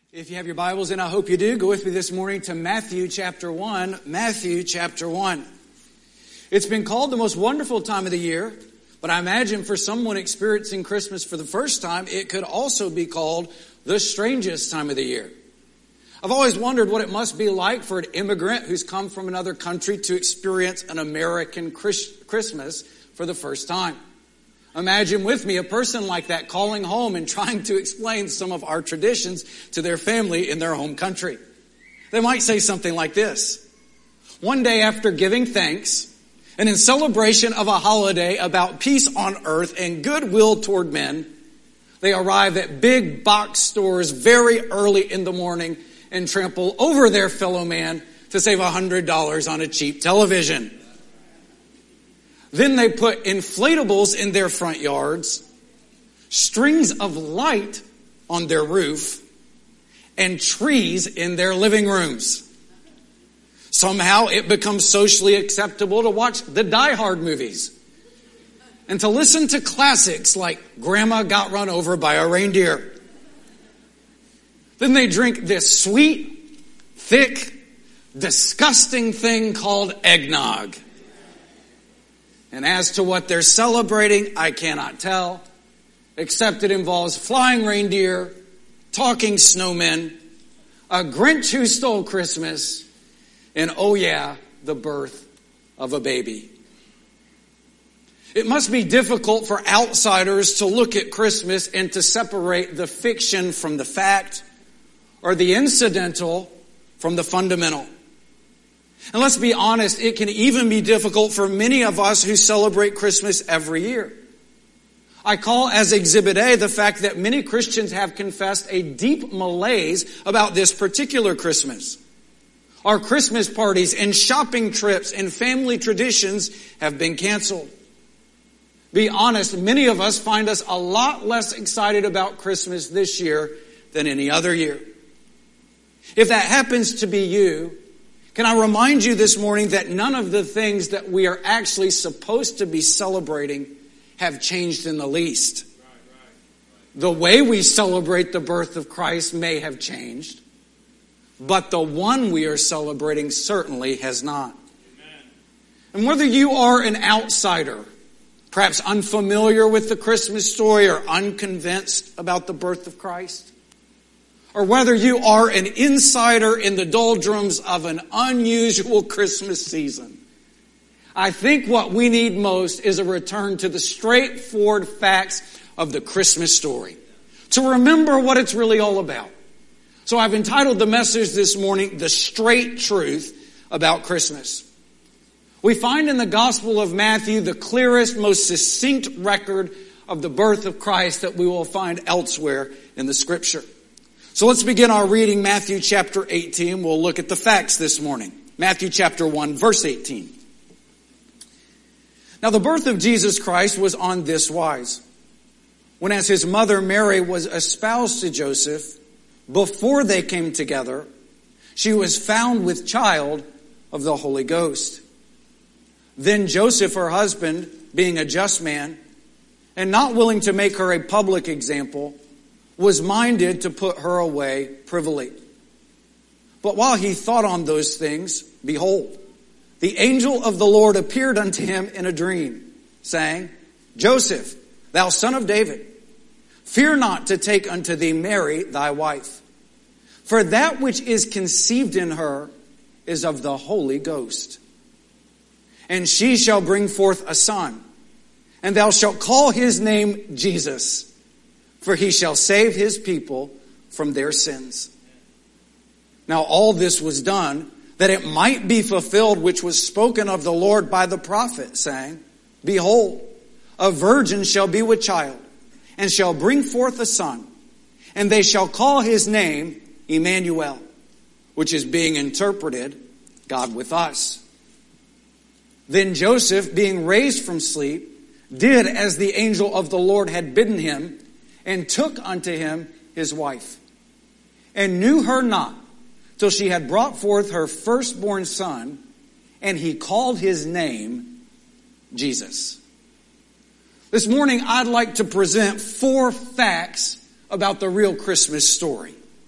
If you have your Bibles, and I hope you do, go with me this morning to Matthew chapter 1. Matthew chapter 1. It's been called the most wonderful time of the year, but I imagine for someone experiencing Christmas for the first time, it could also be called the strangest time of the year. I've always wondered what it must be like for an immigrant who's come from another country to experience an American Christmas for the first time. Imagine with me a person like that calling home and trying to explain some of our traditions to their family in their home country. They might say something like this. One day after giving thanks, and in celebration of a holiday about peace on earth and goodwill toward men, they arrive at big box stores very early in the morning and trample over their fellow man to save $100 on a cheap television. Then they put inflatables in their front yards, strings of light on their roof, and trees in their living rooms. Somehow it becomes socially acceptable to watch the Die Hard movies and to listen to classics like Grandma Got Run Over by a Reindeer. Then they drink this sweet, thick, disgusting thing called eggnog. And as to what they're celebrating, I cannot tell, except it involves flying reindeer, talking snowmen, a Grinch who stole Christmas, and oh yeah, the birth of a baby. It must be difficult for outsiders to look at Christmas and to separate the fiction from the fact, or the incidental from the fundamental. And let's be honest, it can even be difficult for many of us who celebrate Christmas every year. I call as Exhibit A the fact that many Christians have confessed a deep malaise about this particular Christmas. Our Christmas parties and shopping trips and family traditions have been canceled. Be honest, many of us find us a lot less excited about Christmas this year than any other year. If that happens to be you, can I remind you this morning that none of the things that we are actually supposed to be celebrating have changed in the least. The way we celebrate the birth of Christ may have changed, but the one we are celebrating certainly has not. And whether you are an outsider, perhaps unfamiliar with the Christmas story or unconvinced about the birth of Christ, or whether you are an insider in the doldrums of an unusual Christmas season, I think what we need most is a return to the straightforward facts of the Christmas story, to remember what it's really all about. So I've entitled the message this morning, The Straight Truth About Christmas. We find in the Gospel of Matthew the clearest, most succinct record of the birth of Christ that we will find elsewhere in the Scripture. So let's begin our reading, Matthew chapter 18. We'll look at the facts this morning. Matthew chapter 1, verse 18. Now the birth of Jesus Christ was on this wise. When as his mother Mary was espoused to Joseph, before they came together, she was found with child of the Holy Ghost. Then Joseph, her husband, being a just man, and not willing to make her a public example, was minded to put her away privily. But while he thought on those things, behold, the angel of the Lord appeared unto him in a dream, saying, Joseph, thou son of David, fear not to take unto thee Mary thy wife, for that which is conceived in her is of the Holy Ghost. And she shall bring forth a son, and thou shalt call his name Jesus, for he shall save his people from their sins. Now all this was done that it might be fulfilled which was spoken of the Lord by the prophet, saying, Behold, a virgin shall be with child, and shall bring forth a son, and they shall call his name Emmanuel, which is being interpreted, God with us. Then Joseph, being raised from sleep, did as the angel of the Lord had bidden him, and took unto him his wife, and knew her not till she had brought forth her firstborn son, and he called his name Jesus. This morning I'd like to present 4 facts about the real Christmas story.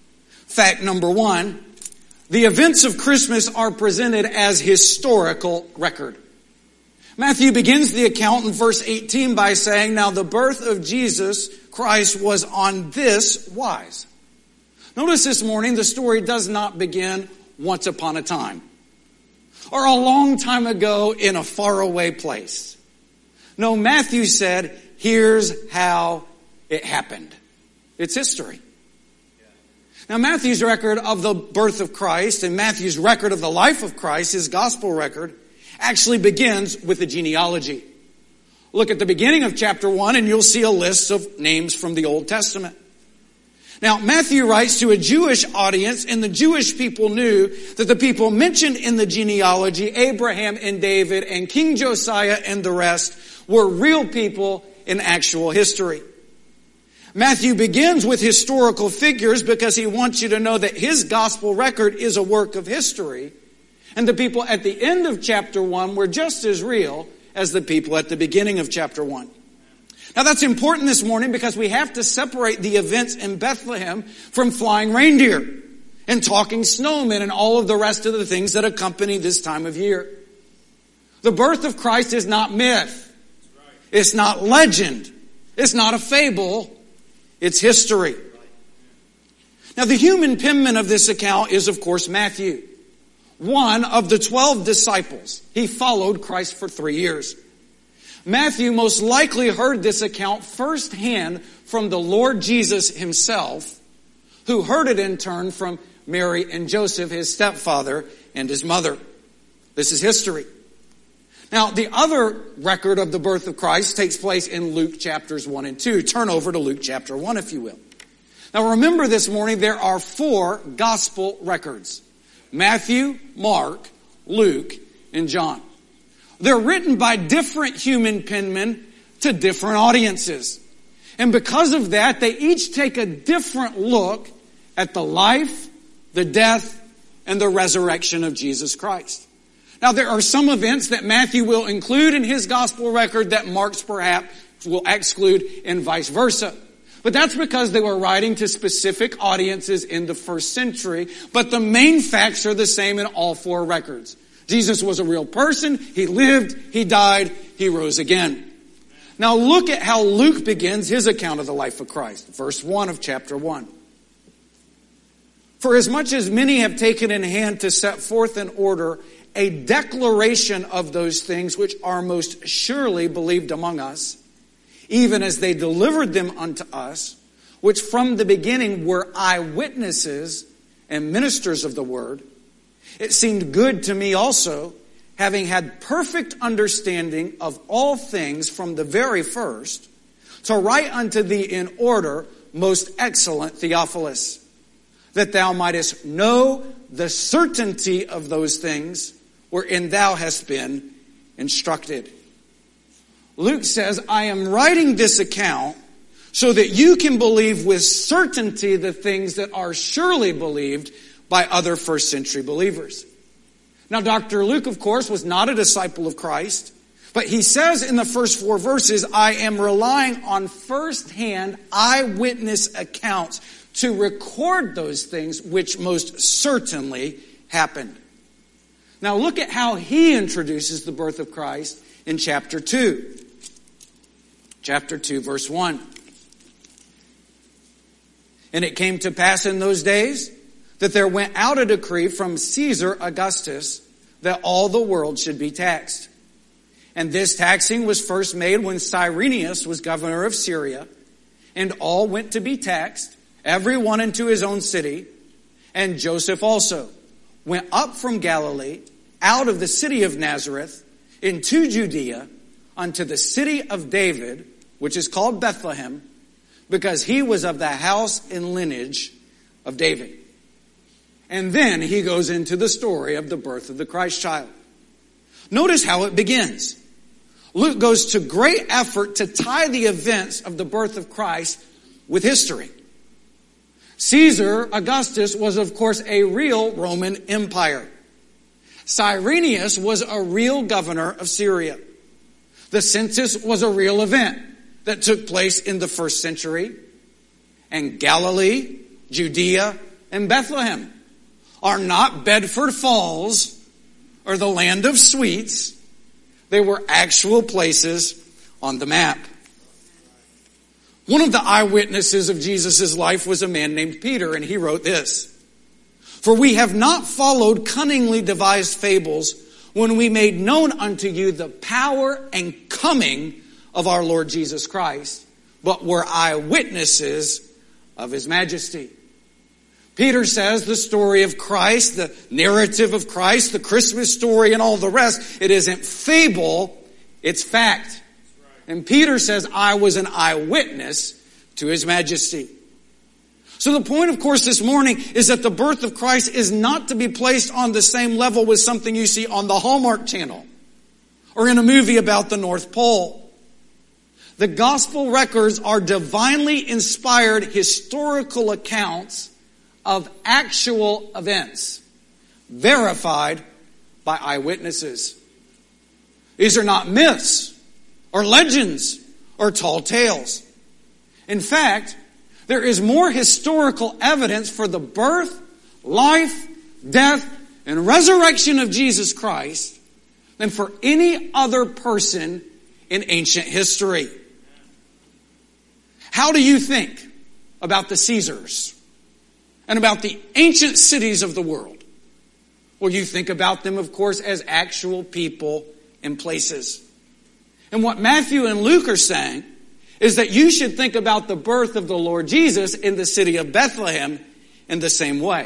Fact number one, the events of Christmas are presented as historical record. Matthew begins the account in verse 18 by saying, now the birth of Jesus Christ was on this wise. Notice this morning the story does not begin once upon a time or a long time ago in a faraway place. No, Matthew said, here's how it happened. It's history. Now Matthew's record of the birth of Christ and Matthew's record of the life of Christ, his gospel record, actually begins with a genealogy. Look at the beginning of chapter 1 and you'll see a list of names from the Old Testament. Now, Matthew writes to a Jewish audience, and the Jewish people knew that the people mentioned in the genealogy, Abraham and David and King Josiah and the rest, were real people in actual history. Matthew begins with historical figures because he wants you to know that his gospel record is a work of history. And the people at the end of chapter 1 were just as real as the people at the beginning of chapter 1. Now that's important this morning because we have to separate the events in Bethlehem from flying reindeer and talking snowmen and all of the rest of the things that accompany this time of year. The birth of Christ is not myth. It's not legend. It's not a fable. It's history. Now the human penman of this account is, of course, Matthew, one of the 12 disciples. He followed Christ for 3 years. Matthew most likely heard this account firsthand from the Lord Jesus himself, who heard it in turn from Mary and Joseph, his stepfather and his mother. This is history. Now, the other record of the birth of Christ takes place in Luke chapters 1 and 2. Turn over to Luke chapter 1, if you will. Now, remember this morning, there are 4 gospel records: Matthew, Mark, Luke, and John. They're written by different human penmen to different audiences. And because of that, they each take a different look at the life, the death, and the resurrection of Jesus Christ. Now, there are some events that Matthew will include in his gospel record that Mark's perhaps will exclude, and vice versa. But that's because they were writing to specific audiences in the first century. But the main facts are the same in all 4 records. Jesus was a real person. He lived, he died, he rose again. Now look at how Luke begins his account of the life of Christ. Verse 1 of chapter 1. For as much as many have taken in hand to set forth in order a declaration of those things which are most surely believed among us, even as they delivered them unto us, which from the beginning were eyewitnesses and ministers of the word, it seemed good to me also, having had perfect understanding of all things from the very first, to write unto thee in order, most excellent Theophilus, that thou mightest know the certainty of those things wherein thou hast been instructed. Luke says, I am writing this account so that you can believe with certainty the things that are surely believed by other first century believers. Now, Dr. Luke, of course, was not a disciple of Christ, but he says in the first 4 verses, I am relying on first-hand eyewitness accounts to record those things which most certainly happened. Now, look at how he introduces the birth of Christ in chapter 2. Chapter 2, verse 1. And it came to pass in those days that there went out a decree from Caesar Augustus that all the world should be taxed. And this taxing was first made when Cyrenius was governor of Syria, and all went to be taxed, every one into his own city. And Joseph also went up from Galilee, out of the city of Nazareth, into Judea, unto the city of David, which is called Bethlehem, because he was of the house and lineage of David. And then he goes into the story of the birth of the Christ child. Notice how it begins. Luke goes to great effort to tie the events of the birth of Christ with history. Caesar Augustus was, of course, a real Roman Empire. Cyrenius was a real governor of Syria. The census was a real event that took place in the first century. And Galilee, Judea, and Bethlehem are not Bedford Falls or the land of sweets. They were actual places on the map. One of the eyewitnesses of Jesus' life was a man named Peter, and he wrote this: "For we have not followed cunningly devised fables when we made known unto you the power and coming of our Lord Jesus Christ, but were eyewitnesses of his majesty." Peter says the story of Christ, the narrative of Christ, the Christmas story and all the rest, it isn't fable, it's fact. And Peter says, I was an eyewitness to his majesty. So the point, of course, this morning is that the birth of Christ is not to be placed on the same level with something you see on the Hallmark Channel or in a movie about the North Pole. The gospel records are divinely inspired historical accounts of actual events, verified by eyewitnesses. These are not myths or legends or tall tales. In fact, there is more historical evidence for the birth, life, death, and resurrection of Jesus Christ than for any other person in ancient history. How do you think about the Caesars and about the ancient cities of the world? Well, you think about them, of course, as actual people and places. And what Matthew and Luke are saying is that you should think about the birth of the Lord Jesus in the city of Bethlehem in the same way.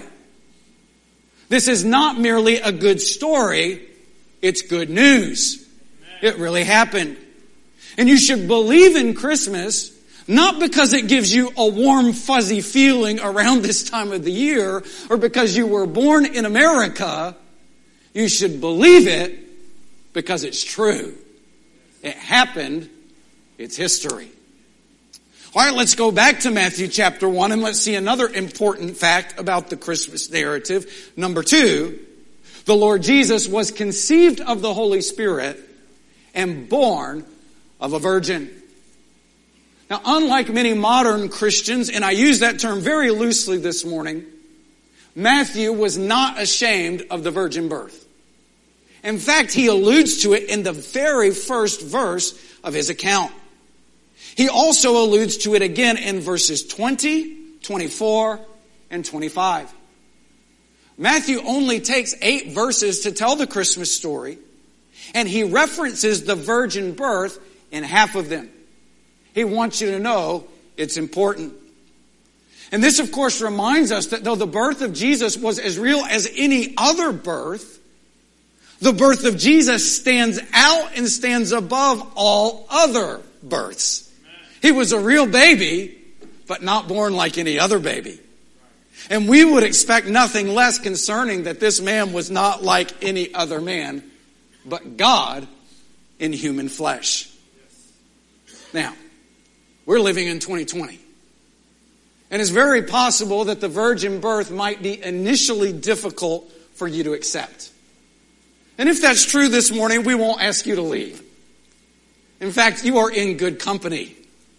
This is not merely a good story, it's good news. It really happened. And you should believe in Christmas, not because it gives you a warm, fuzzy feeling around this time of the year, or because you were born in America. You should believe it because it's true. It happened. It's history. All right, let's go back to Matthew chapter 1 and let's see another important fact about the Christmas narrative. Number 2, the Lord Jesus was conceived of the Holy Spirit and born of a virgin. Now, unlike many modern Christians, and I use that term very loosely this morning, Matthew was not ashamed of the virgin birth. In fact, he alludes to it in the very first verse of his account. He also alludes to it again in verses 20, 24, and 25. Matthew only takes 8 verses to tell the Christmas story, and he references the virgin birth in half of them. He wants you to know it's important. And this, of course, reminds us that though the birth of Jesus was as real as any other birth, the birth of Jesus stands out and stands above all other births. He was a real baby, but not born like any other baby. And we would expect nothing less concerning that this man was not like any other man, but God in human flesh. Now, we're living in 2020. And it's very possible that the virgin birth might be initially difficult for you to accept. And if that's true this morning, we won't ask you to leave. In fact, you are in good company.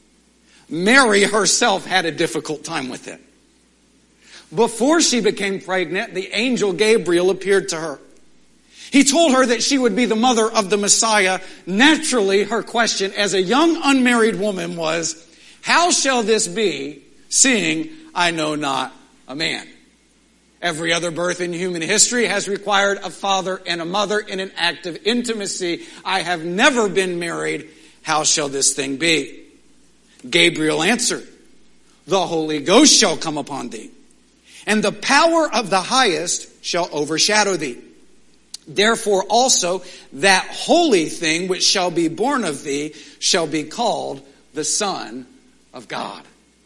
Mary herself had a difficult time with it. Before she became pregnant, the angel Gabriel appeared to her. He told her that she would be the mother of the Messiah. Naturally, her question as a young unmarried woman was, how shall this be, seeing I know not a man? Every other birth in human history has required a father and a mother in an act of intimacy. I have never been married. How shall this thing be? Gabriel answered, the Holy Ghost shall come upon thee, and the power of the highest shall overshadow thee. Therefore also that holy thing which shall be born of thee shall be called the Son of God.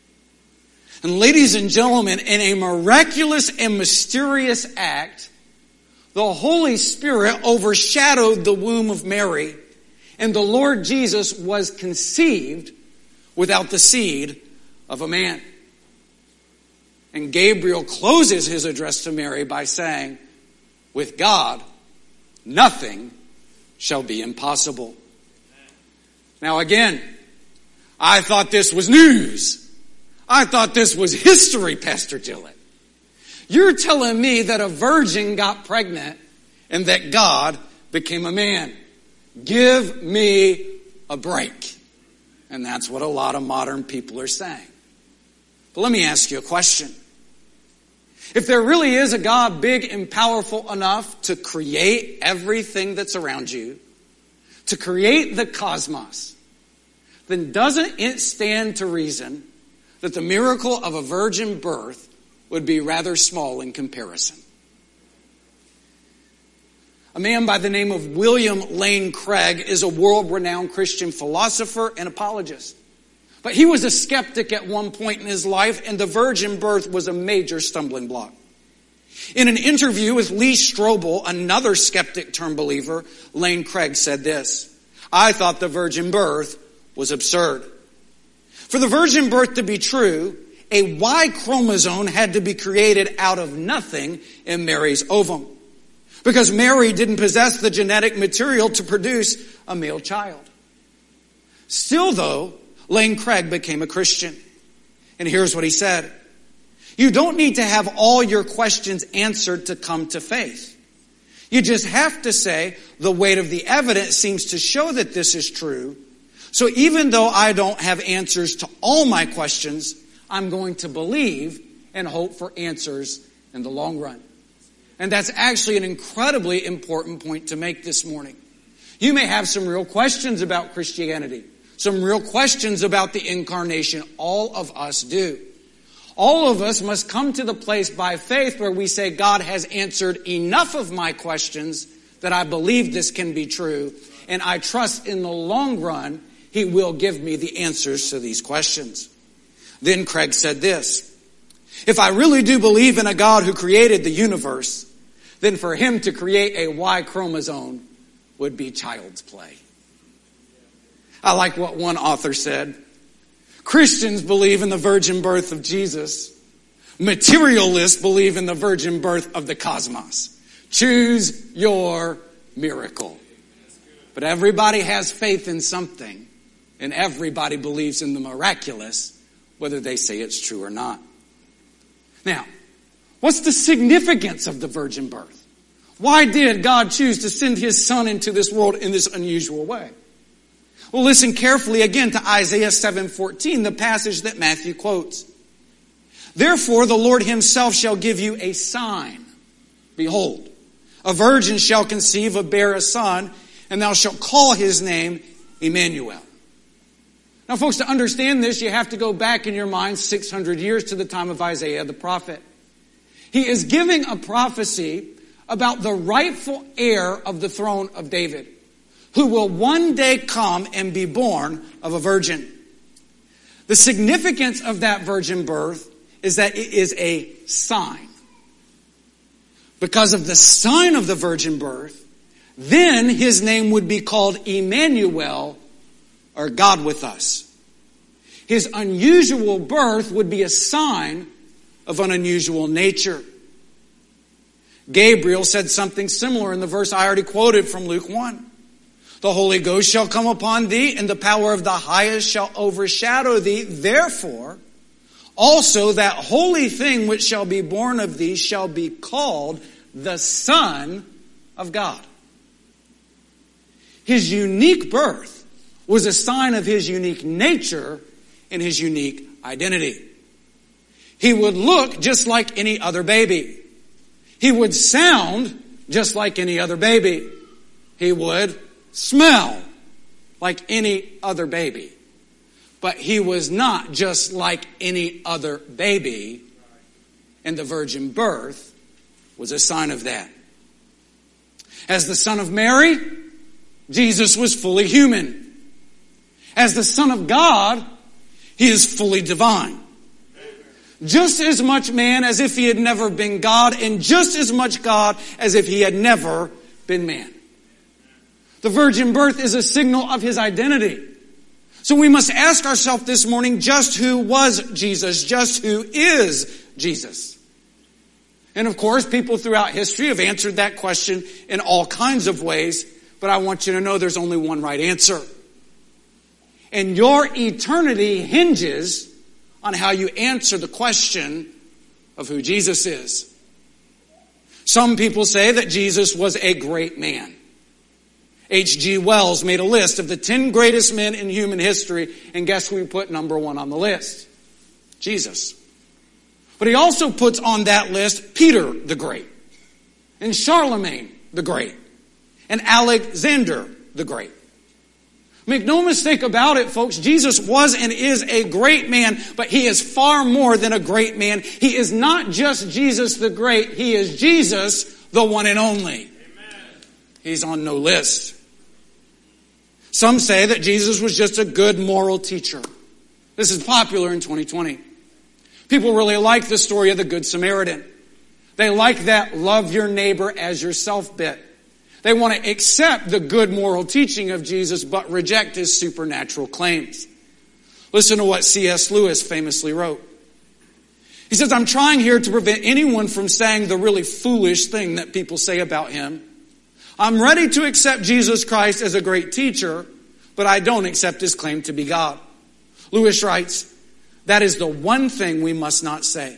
And ladies and gentlemen, in a miraculous and mysterious act, the Holy Spirit overshadowed the womb of Mary, and the Lord Jesus was conceived without the seed of a man. And Gabriel closes his address to Mary by saying, with God, nothing shall be impossible. Now again, I thought this was news. I thought this was history, Pastor Gillett. You're telling me that a virgin got pregnant and that God became a man. Give me a break. And that's what a lot of modern people are saying. But let me ask you a question. If there really is a God big and powerful enough to create everything that's around you, to create the cosmos, then doesn't it stand to reason that the miracle of a virgin birth would be rather small in comparison? A man by the name of William Lane Craig is a world-renowned Christian philosopher and apologist. But he was a skeptic at one point in his life, and the virgin birth was a major stumbling block. In an interview with Lee Strobel, another skeptic turned believer, Lane Craig said this: "I thought the virgin birth was absurd. For the virgin birth to be true, a Y chromosome had to be created out of nothing in Mary's ovum, because Mary didn't possess the genetic material to produce a male child." Still, though, Lane Craig became a Christian. And here's what he said: "You don't need to have all your questions answered to come to faith. You just have to say, the weight of the evidence seems to show that this is true. So even though I don't have answers to all my questions, I'm going to believe and hope for answers in the long run." And that's actually an incredibly important point to make this morning. You may have some real questions about Christianity, some real questions about the incarnation. All of us do. All of us must come to the place by faith where we say, God has answered enough of my questions that I believe this can be true, and I trust in the long run He will give me the answers to these questions. Then Craig said this: "If I really do believe in a God who created the universe, then for Him to create a Y chromosome would be child's play." I like what one author said: "Christians believe in the virgin birth of Jesus. Materialists believe in the virgin birth of the cosmos. Choose your miracle." But everybody has faith in something, and everybody believes in the miraculous, whether they say it's true or not. Now, what's the significance of the virgin birth? Why did God choose to send His Son into this world in this unusual way? Well, listen carefully again to Isaiah 7:14, the passage that Matthew quotes. "Therefore the Lord Himself shall give you a sign. Behold, a virgin shall conceive and bear a son, and thou shalt call His name Emmanuel." Now, folks, to understand this, you have to go back in your mind 600 years to the time of Isaiah the prophet. He is giving a prophecy about the rightful heir of the throne of David, who will one day come and be born of a virgin. The significance of that virgin birth is that it is a sign. Because of the sign of the virgin birth, then His name would be called Emmanuel, or God with us. His unusual birth would be a sign of an unusual nature. Gabriel said something similar in the verse I already quoted from Luke 1. "The Holy Ghost shall come upon thee, and the power of the highest shall overshadow thee. Therefore, also that holy thing which shall be born of thee shall be called the Son of God." His unique birth was a sign of His unique nature and His unique identity. He would look just like any other baby. He would sound just like any other baby. He would smell like any other baby. But He was not just like any other baby, and the virgin birth was a sign of that. As the Son of Mary, Jesus was fully human. As the Son of God, He is fully divine. Just as much man as if He had never been God, and just as much God as if He had never been man. The virgin birth is a signal of His identity. So we must ask ourselves this morning, just who was Jesus? Just who is Jesus? And of course, people throughout history have answered that question in all kinds of ways, but I want you to know there's only one right answer. And your eternity hinges on how you answer the question of who Jesus is. Some people say that Jesus was a great man. H.G. Wells made a list of the 10 greatest men in human history, and guess who he put number 1 on the list? Jesus. But he also puts on that list Peter the Great, and Charlemagne the Great, and Alexander the Great. Make no mistake about it, folks, Jesus was and is a great man, but he is far more than a great man. He is not just Jesus the Great, he is Jesus, the one and only. Amen. He's on no list. Some say that Jesus was just a good moral teacher. This is popular in 2020. People really like the story of the Good Samaritan. They like that love your neighbor as yourself bit. They want to accept the good moral teaching of Jesus, but reject his supernatural claims. Listen to what C.S. Lewis famously wrote. He says, I'm trying here to prevent anyone from saying the really foolish thing that people say about him. I'm ready to accept Jesus Christ as a great teacher, but I don't accept his claim to be God. Lewis writes, that is the one thing we must not say.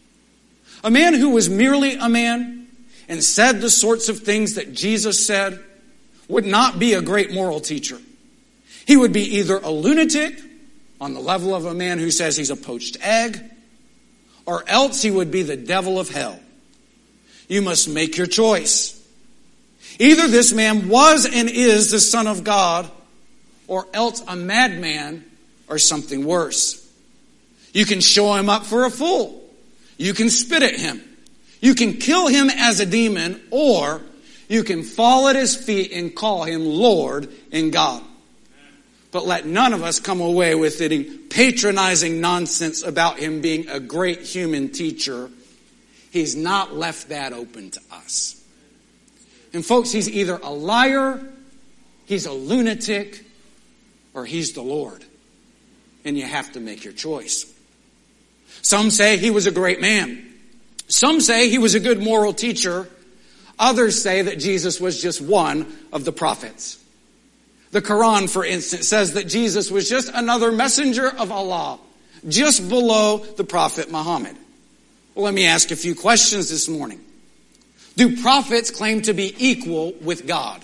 A man who was merely a man and said the sorts of things that Jesus said would not be a great moral teacher. He would be either a lunatic on the level of a man who says he's a poached egg, or else he would be the devil of hell. You must make your choice. Either this man was and is the Son of God, or else a madman or something worse. You can show him up for a fool. You can spit at him. You can kill him as a demon, or you can fall at his feet and call him Lord and God. But let none of us come away with any patronizing nonsense about him being a great human teacher. He's not left that open to us. And folks, he's either a liar, he's a lunatic, or he's the Lord. And you have to make your choice. Some say he was a great man. Some say he was a good moral teacher. Others say that Jesus was just one of the prophets. The Quran, for instance, says that Jesus was just another messenger of Allah, just below the Prophet Muhammad. Well, let me ask a few questions this morning. Do prophets claim to be equal with God?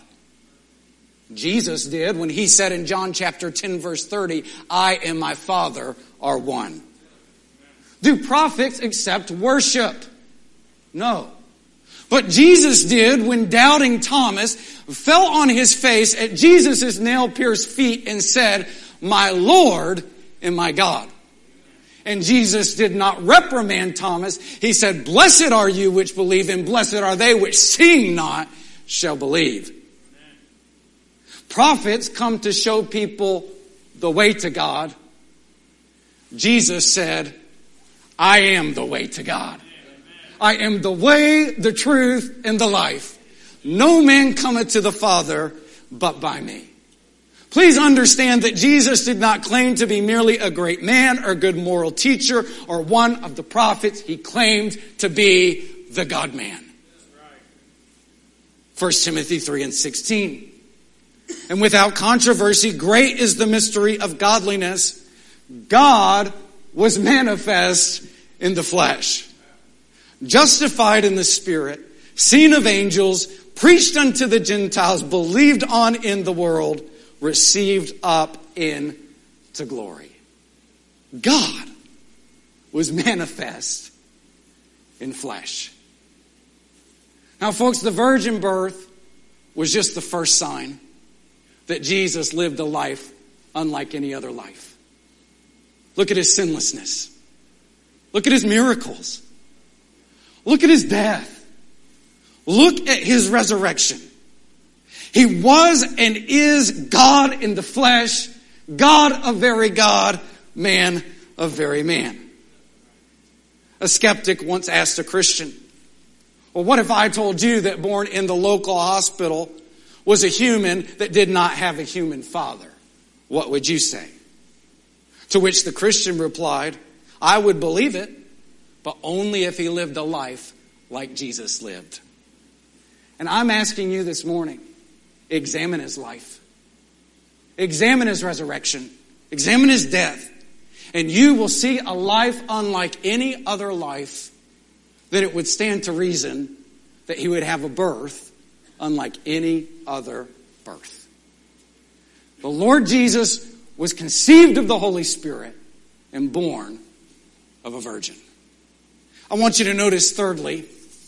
Jesus did when he said in John chapter 10, verse 30, I and my Father are one. Do prophets accept worship? No. But Jesus did when doubting Thomas fell on his face at Jesus' nail-pierced feet and said, my Lord and my God. And Jesus did not reprimand Thomas. He said, blessed are you which believe, and blessed are they which seeing not shall believe. Prophets come to show people the way to God. Jesus said, I am the way to God. I am the way, the truth, and the life. No man cometh to the Father but by me. Please understand that Jesus did not claim to be merely a great man or a good moral teacher or one of the prophets. He claimed to be the God-man. 1 Timothy 3:16. And without controversy, great is the mystery of godliness. God was manifest in the flesh, justified in the Spirit, seen of angels, preached unto the Gentiles, believed on in the world, received up into glory. God was manifest in flesh. Now, folks, the virgin birth was just the first sign that Jesus lived a life unlike any other life. Look at his sinlessness. Look at his miracles. Look at his death. Look at his resurrection. He was and is God in the flesh, God of very God, man of very man. A skeptic once asked a Christian, well, what if I told you that born in the local hospital was a human that did not have a human father? What would you say? To which the Christian replied, I would believe it, but only if he lived a life like Jesus lived. And I'm asking you this morning, examine his life. Examine his resurrection. Examine his death. And you will see a life unlike any other life that it would stand to reason that he would have a birth unlike any other birth. The Lord Jesus was conceived of the Holy Spirit and born of a virgin. I want you to notice, thirdly,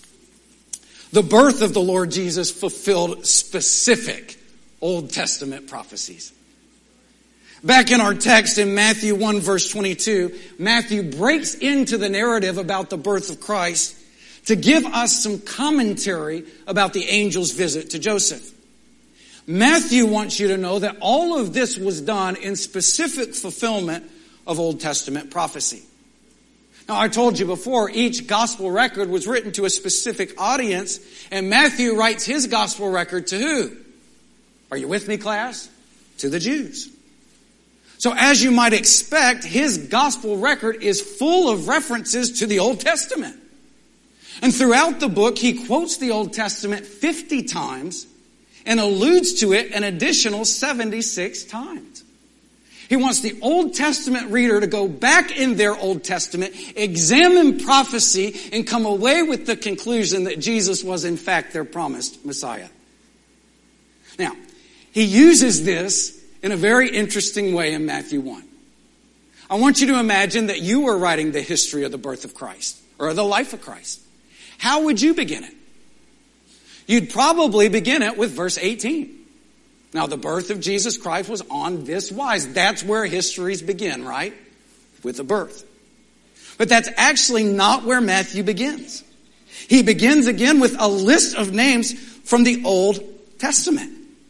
the birth of the Lord Jesus fulfilled specific Old Testament prophecies. Back in our text in Matthew 1 verse 22, Matthew breaks into the narrative about the birth of Christ to give us some commentary about the angel's visit to Joseph. Matthew wants you to know that all of this was done in specific fulfillment of Old Testament prophecy. Now, I told you before, each gospel record was written to a specific audience, and Matthew writes his gospel record to who? Are you with me, class? To the Jews. So as you might expect, his gospel record is full of references to the Old Testament. And throughout the book, he quotes the Old Testament 50 times and alludes to it an additional 76 times. He wants the Old Testament reader to go back in their Old Testament, examine prophecy, and come away with the conclusion that Jesus was in fact their promised Messiah. Now, he uses this in a very interesting way in Matthew 1. I want you to imagine that you were writing the history of the birth of Christ, or the life of Christ. How would you begin it? You'd probably begin it with verse 18. Now, the birth of Jesus Christ was on this wise. That's where histories begin, right? With the birth. But that's actually not where Matthew begins. He begins again with a list of names from the Old Testament.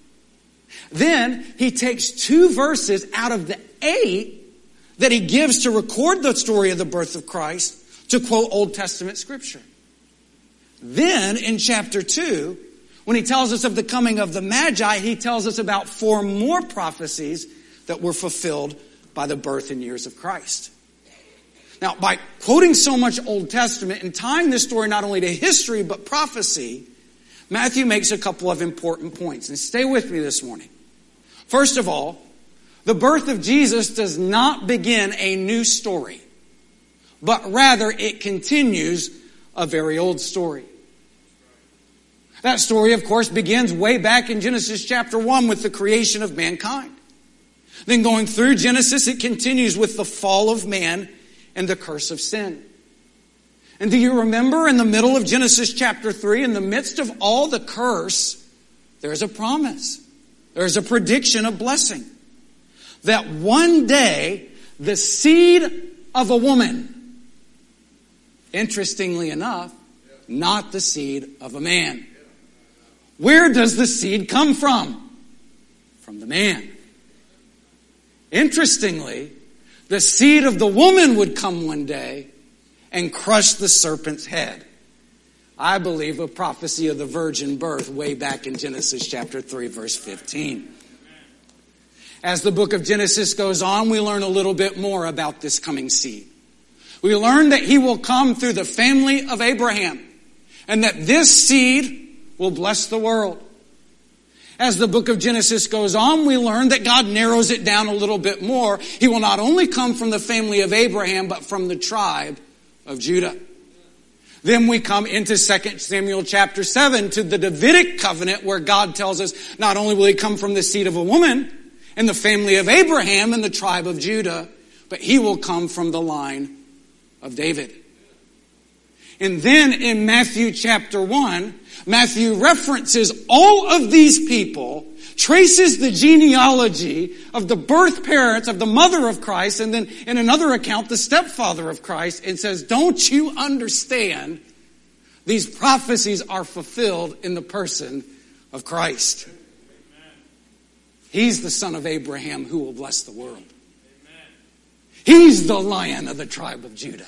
Then he takes 2 verses out of the 8 that he gives to record the story of the birth of Christ to quote Old Testament scripture. Then in chapter 2, when he tells us of the coming of the Magi, he tells us about 4 more prophecies that were fulfilled by the birth and years of Christ. Now, by quoting so much Old Testament and tying this story not only to history but prophecy, Matthew makes a couple of important points. And stay with me this morning. First of all, the birth of Jesus does not begin a new story, but rather it continues a very old story. That story, of course, begins way back in Genesis chapter 1 with the creation of mankind. Then going through Genesis, it continues with the fall of man and the curse of sin. And do you remember in the middle of Genesis chapter 3, in the midst of all the curse, there's a promise. There's a prediction of blessing. That one day, the seed of a woman, interestingly enough, not the seed of a man. Where does the seed come from? From the man. Interestingly, the seed of the woman would come one day and crush the serpent's head. I believe a prophecy of the virgin birth way back in Genesis chapter 3, verse 15. As the book of Genesis goes on, we learn a little bit more about this coming seed. We learn that he will come through the family of Abraham, and that this seed will bless the world. As the book of Genesis goes on, we learn that God narrows it down a little bit more. He will not only come from the family of Abraham, but from the tribe of Judah. Then we come into 2 Samuel chapter 7 to the Davidic covenant, where God tells us not only will he come from the seed of a woman and the family of Abraham and the tribe of Judah, but he will come from the line of David. And then in Matthew chapter 1, Matthew references all of these people, traces the genealogy of the birth parents of the mother of Christ, and then in another account, the stepfather of Christ, and says, don't you understand? These prophecies are fulfilled in the person of Christ. He's the son of Abraham who will bless the world. He's the Lion of the tribe of Judah.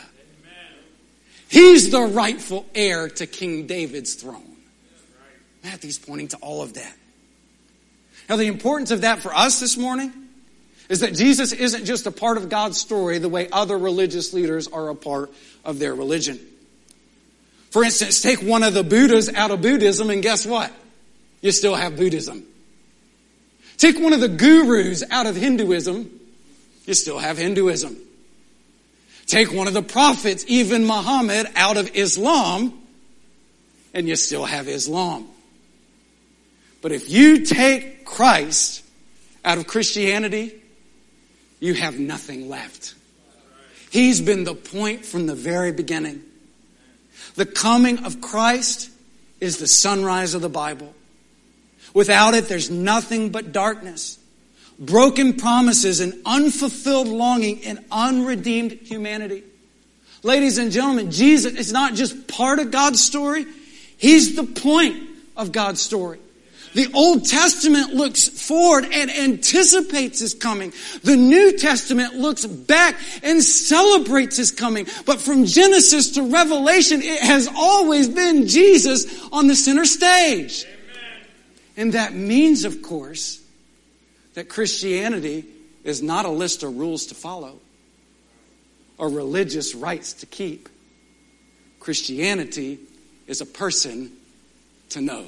He's the rightful heir to King David's throne. Matthew's pointing to all of that. Now, the importance of that for us this morning is that Jesus isn't just a part of God's story the way other religious leaders are a part of their religion. For instance, take one of the Buddhas out of Buddhism and guess what? You still have Buddhism. Take one of the gurus out of Hinduism, you still have Hinduism. Take one of the prophets, even Muhammad, out of Islam, and you still have Islam. But if you take Christ out of Christianity, you have nothing left. He's been the point from the very beginning. The coming of Christ is the sunrise of the Bible. Without it, there's nothing but darkness, broken promises, and unfulfilled longing in unredeemed humanity. Ladies and gentlemen, Jesus is not just part of God's story. He's the point of God's story. The Old Testament looks forward and anticipates His coming. The New Testament looks back and celebrates His coming. But from Genesis to Revelation, it has always been Jesus on the center stage. Amen. And that means, of course, that Christianity is not a list of rules to follow or religious rites to keep. Christianity is a person to know.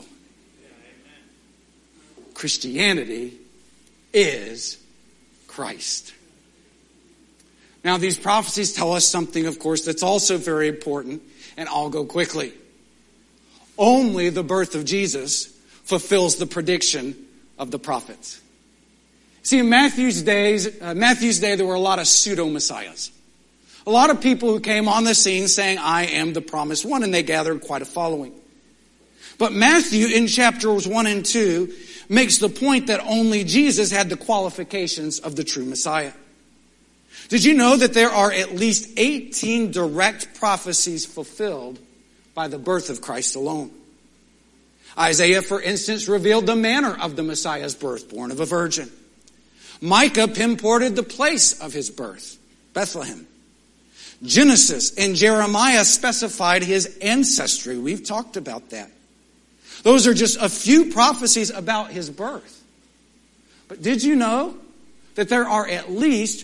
Christianity is Christ. Now, these prophecies tell us something, of course, that's also very important, and I'll go quickly. Only the birth of Jesus fulfills the prediction of the prophets. See, in Matthew's day, there were a lot of pseudo-messiahs. A lot of people who came on the scene saying, I am the promised one, and they gathered quite a following. But Matthew, in chapters 1 and 2, makes the point that only Jesus had the qualifications of the true Messiah. Did you know that there are at least 18 direct prophecies fulfilled by the birth of Christ alone? Isaiah, for instance, revealed the manner of the Messiah's birth, born of a virgin. Micah pinpointed the place of his birth, Bethlehem. Genesis and Jeremiah specified his ancestry. We've talked about that. Those are just a few prophecies about his birth. But did you know that there are at least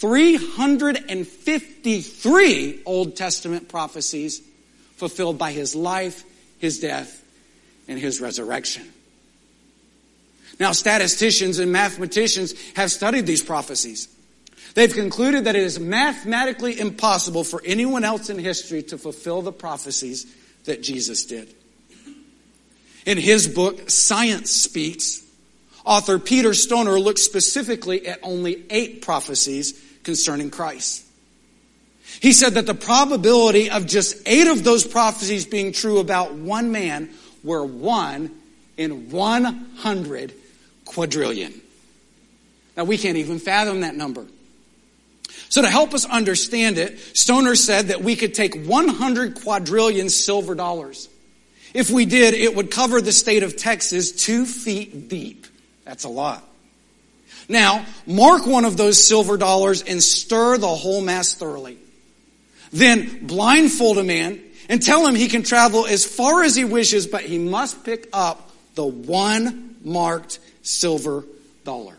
353 Old Testament prophecies fulfilled by his life, his death, and his resurrection? Now, statisticians and mathematicians have studied these prophecies. They've concluded that it is mathematically impossible for anyone else in history to fulfill the prophecies that Jesus did. In his book, Science Speaks, author Peter Stoner looks specifically at only 8 prophecies concerning Christ. He said that the probability of just 8 of those prophecies being true about one man were 1 in 100 quadrillion. Now, we can't even fathom that number. So to help us understand it, Stoner said that we could take 100 quadrillion silver dollars. If we did, it would cover the state of Texas 2 feet deep. That's a lot. Now, mark one of those silver dollars and stir the whole mass thoroughly. Then blindfold a man and tell him he can travel as far as he wishes, but he must pick up the one marked silver dollar.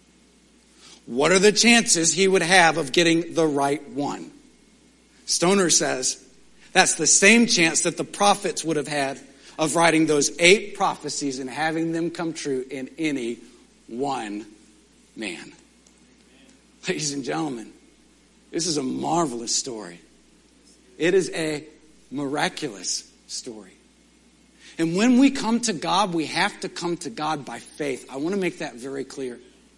What are the chances he would have of getting the right one? Stoner says that's the same chance that the prophets would have had of writing those 8 prophecies and having them come true in any one man. Ladies and gentlemen, this is a marvelous story. It is a miraculous story. And when we come to God, we have to come to God by faith. I want to make that very clear.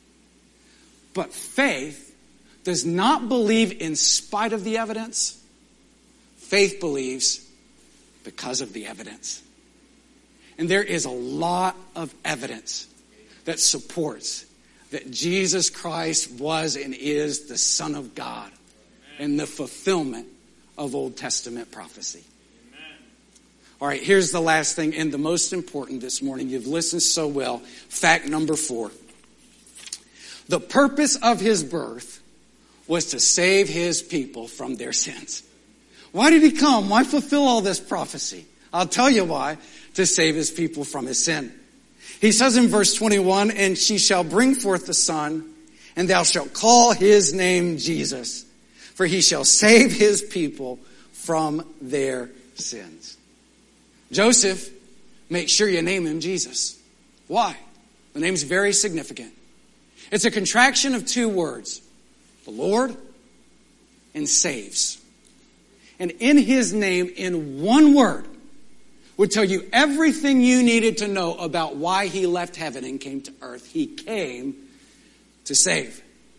But faith does not believe in spite of the evidence. Faith believes because of the evidence. And there is a lot of evidence that supports that Jesus Christ was and is the Son of God and the fulfillment of Old Testament prophecy. Amen. All right, here's the last thing and the most important this morning. You've listened so well. Fact number 4. The purpose of his birth was to save his people from their sins. Why did he come? Why fulfill all this prophecy? I'll tell you why. To save his people from his sin. He says in verse 21, and she shall bring forth a son, and thou shalt call his name Jesus, for he shall save his people from their sins. Joseph, make sure you name him Jesus. Why? The name's very significant. It's a contraction of 2 words, the Lord and saves. And in his name, in one word, would tell you everything you needed to know about why he left heaven and came to earth. He came to save.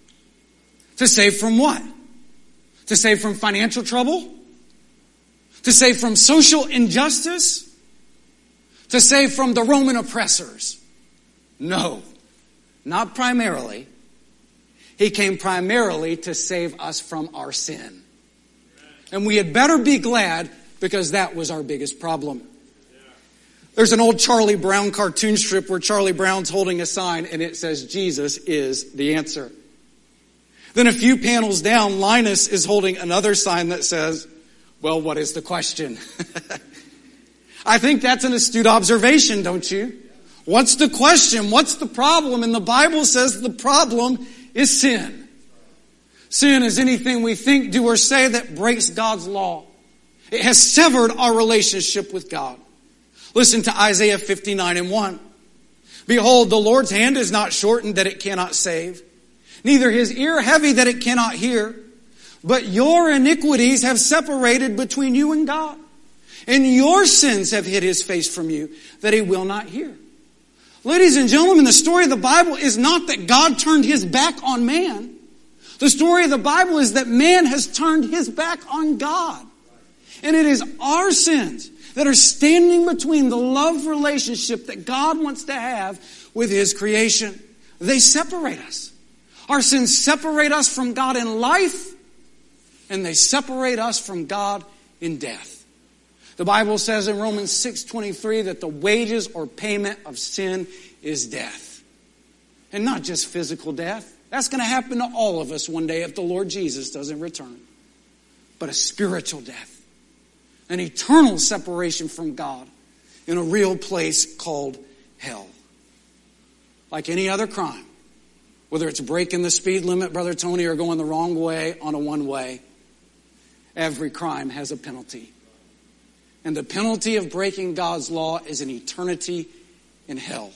To save from what? To save from financial trouble? To save from social injustice? To save from the Roman oppressors? No, not primarily. He came primarily to save us from our sin. And we had better be glad, because that was our biggest problem. There's an old Charlie Brown cartoon strip where Charlie Brown's holding a sign and it says, Jesus is the answer. Then a few panels down, Linus is holding another sign that says, well, what is the question? I think that's an astute observation, don't you? What's the question? What's the problem? And the Bible says the problem is sin. Sin is anything we think, do, or say that breaks God's law. It has severed our relationship with God. Listen to Isaiah 59:1. Behold, the Lord's hand is not shortened that it cannot save, neither his ear heavy that it cannot hear. But your iniquities have separated between you and God, and your sins have hid his face from you, that he will not hear. Ladies and gentlemen, the story of the Bible is not that God turned his back on man. The story of the Bible is that man has turned his back on God. And it is our sins that are standing between the love relationship that God wants to have with his creation. They separate us. Our sins separate us from God in life, and they separate us from God in death. The Bible says in Romans 6:23 that the wages or payment of sin is death. And not just physical death. That's going to happen to all of us one day if the Lord Jesus doesn't return. But a spiritual death. An eternal separation from God in a real place called hell. Like any other crime, whether it's breaking the speed limit, Brother Tony, or going the wrong way on a one-way, every crime has a penalty. And the penalty of breaking God's law is an eternity in hell.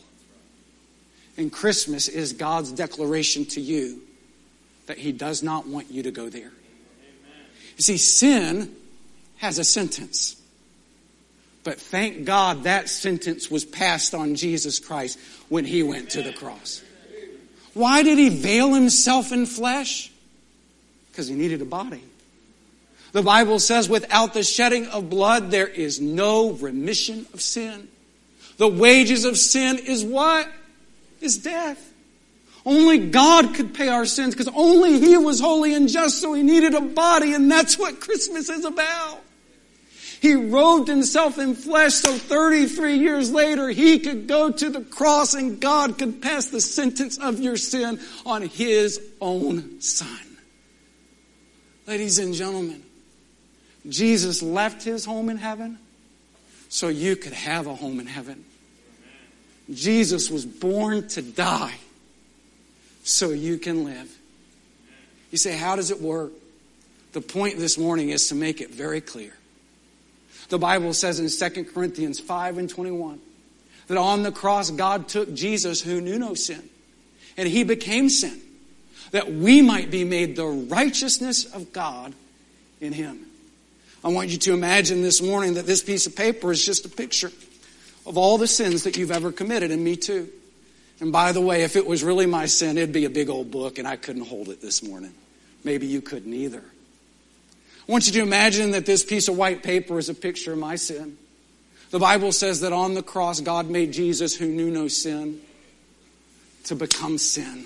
And Christmas is God's declaration to you that he does not want you to go there. You see, sin has a sentence. But thank God that sentence was passed on Jesus Christ when he went to the cross. Why did he veil himself in flesh? Because he needed a body. The Bible says without the shedding of blood, there is no remission of sin. The wages of sin is what? Is death. Only God could pay our sins because only he was holy and just, so he needed a body, and that's what Christmas is about. He robed himself in flesh so 33 years later he could go to the cross and God could pass the sentence of your sin on his own son. Ladies and gentlemen, Jesus left his home in heaven so you could have a home in heaven. Jesus was born to die so you can live. You say, how does it work? The point this morning is to make it very clear. The Bible says in 2 Corinthians 5:21 that on the cross God took Jesus who knew no sin and he became sin that we might be made the righteousness of God in him. I want you to imagine this morning that this piece of paper is just a picture of all the sins that you've ever committed, and me too. And by the way, if it was really my sin, it'd be a big old book and I couldn't hold it this morning. Maybe you couldn't either. I want you to imagine that this piece of white paper is a picture of my sin. The Bible says that on the cross, God made Jesus who knew no sin to become sin,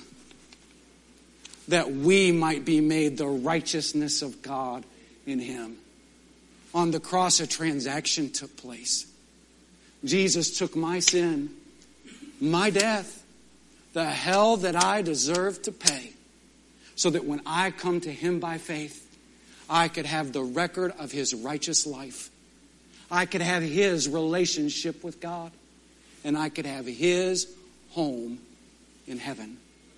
that we might be made the righteousness of God in him. On the cross, a transaction took place. Jesus took my sin, my death, the hell that I deserved to pay, so that when I come to him by faith, I could have the record of his righteous life. I could have his relationship with God. And I could have his home in heaven.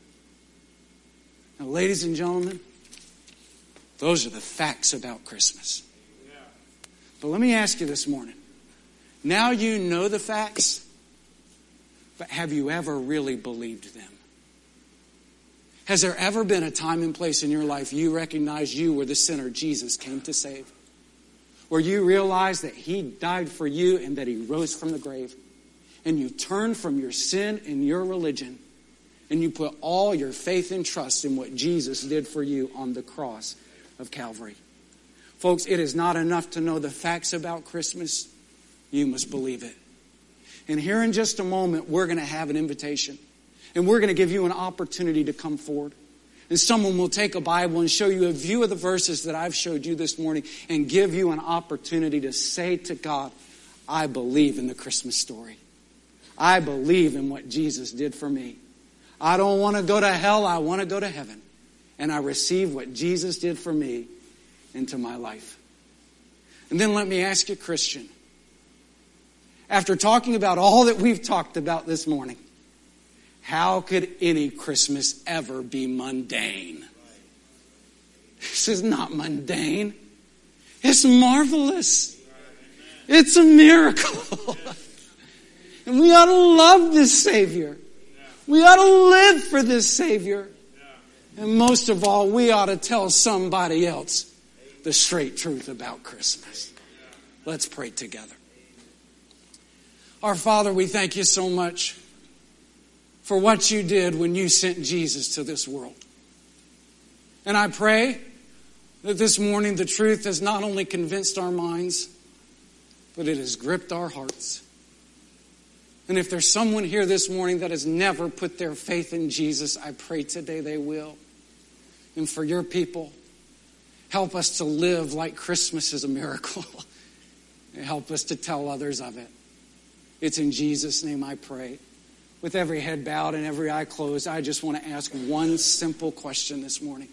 Now, ladies and gentlemen, those are the facts about Christmas. But let me ask you this morning. Now you know the facts, but have you ever really believed them? Has there ever been a time and place in your life you recognize you were the sinner Jesus came to save? where you realize that He died for you and that He rose from the grave. And you turn from your sin and your religion, and you put all your faith and trust in what Jesus did for you on the cross of Calvary. Folks, it is not enough to know the facts about Christmas. You must believe it. And here in just a moment, we're going to have an invitation. And we're going to give you an opportunity to come forward. And someone will take a Bible and show you a view of the verses that I've showed you this morning and give you an opportunity to say to God, I believe in the Christmas story. I believe in what Jesus did for me. I don't want to go to hell. I want to go to heaven. And I receive what Jesus did for me into my life. And then let me ask you, Christian, after talking about all that we've talked about this morning, how could any Christmas ever be mundane? This is not mundane. It's marvelous. It's a miracle. And we ought to love this Savior. We ought to live for this Savior. And most of all, we ought to tell somebody else the straight truth about Christmas. Let's pray together. Our Father, we thank you so much for what you did when you sent Jesus to this world. And I pray that this morning the truth has not only convinced our minds, but it has gripped our hearts. And if there's someone here this morning that has never put their faith in Jesus, I pray today they will. And for your people, help us to live like Christmas is a miracle. And help us to tell others of it. It's in Jesus' name I pray. With every head bowed and every eye closed, I just want to ask one simple question this morning.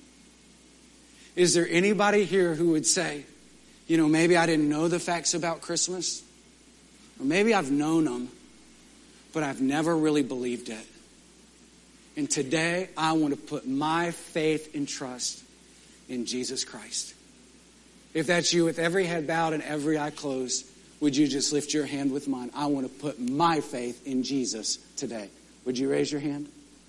Is there anybody here who would say, you know, maybe I didn't know the facts about Christmas, or maybe I've known them, but I've never really believed it. And today, I want to put my faith and trust in Jesus Christ. If that's you, with every head bowed and every eye closed, would you just lift your hand with mine? I want to put my faith in Jesus today. Would you raise your hand?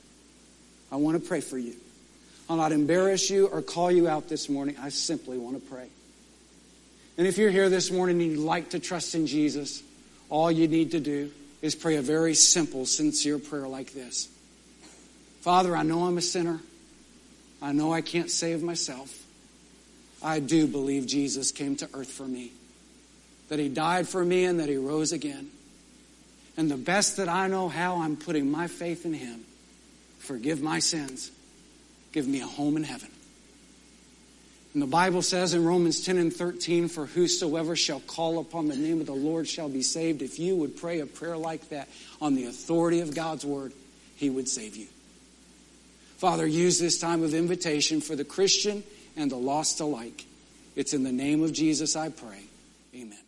I want to pray for you. I'll not embarrass you or call you out this morning. I simply want to pray. And if you're here this morning and you'd like to trust in Jesus, all you need to do is pray a very simple, sincere prayer like this. Father, I know I'm a sinner. I know I can't save myself. I do believe Jesus came to earth for me, that He died for me and that He rose again. And the best that I know how, I'm putting my faith in Him. Forgive my sins. Give me a home in heaven. And the Bible says in Romans 10 and 13, for whosoever shall call upon the name of the Lord shall be saved. If you would pray a prayer like that on the authority of God's word, He would save you. Father, use this time of invitation for the Christian and the lost alike. It's in the name of Jesus I pray. Amen.